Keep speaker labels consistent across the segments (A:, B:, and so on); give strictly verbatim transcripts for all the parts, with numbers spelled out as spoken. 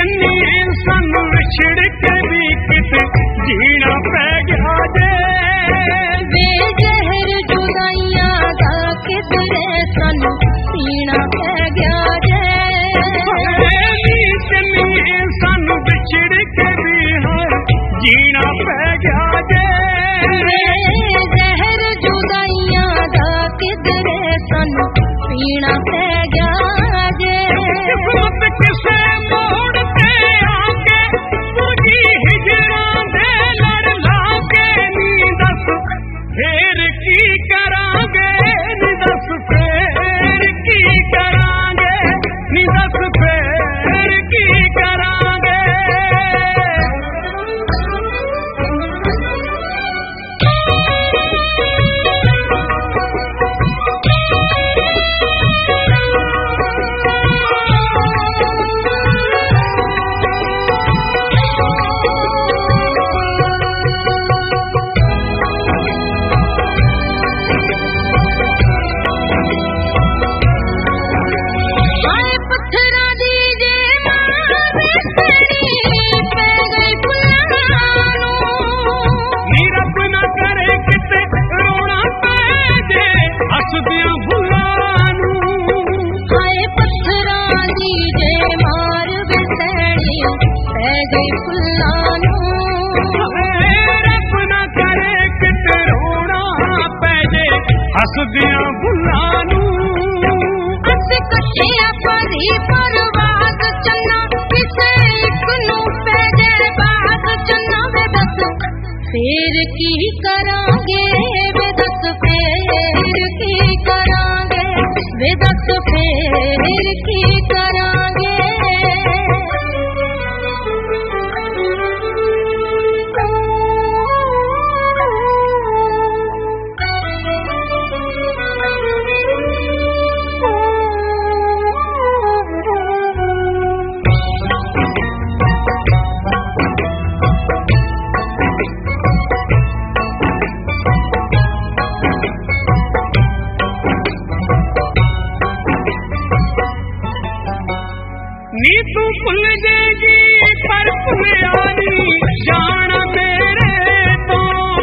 A: चन्नी सानू विछड़ के भी किते जीना पै गया जे
B: बेजहर जुदाइयां दा किधरे सानू पीना पै गया जे
A: चन्नी सानू विछड़ के भी जीना पै गया जे
B: बेजहर जुदाइयां दा किधरे सानू पीना पै गया जे
A: किस्मत किसे मोड़ पे आके तुझी हिजरां दे लड़ लाके नी दस फेर की करांगे नी दस फेर की करांगे नी दस फेर की करांगे हसदियां बुलानू
B: अस कट्ठिया परी परवाज चन्ना किसे एक नू पै जाए बात चन्ना वे दस फेर की करांगे वे दस फेर की करांगे वे दस फेर की करांगे
A: नी तू भुल जाएगी पर भुलियानी जान मेरे तो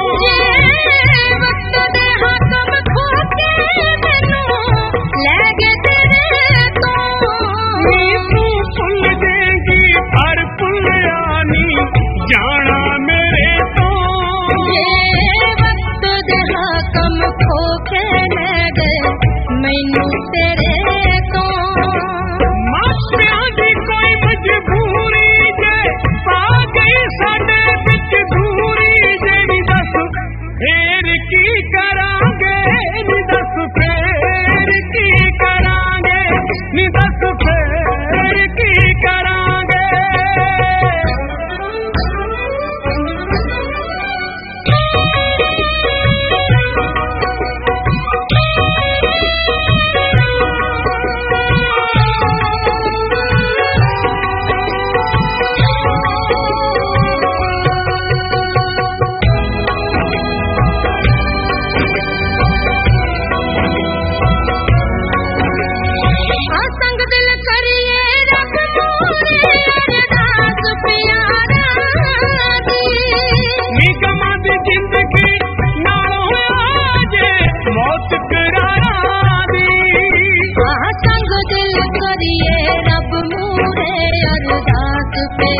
B: वक्त दे हाकम खो के मैनू ले गए तेरे तो
A: नी तू भुल जाएगी पर भुलियानी जाना मेरे तो
B: वक्त दे हाकम खो के ले गए मैनू तेरे तो
A: मजबूरी जे पा गई साडे विच दूरी जे नी दस फेर की करांगे नी दस फेर की करांगे नी दस फेर की करांगे
B: रब मूरे अरदास पे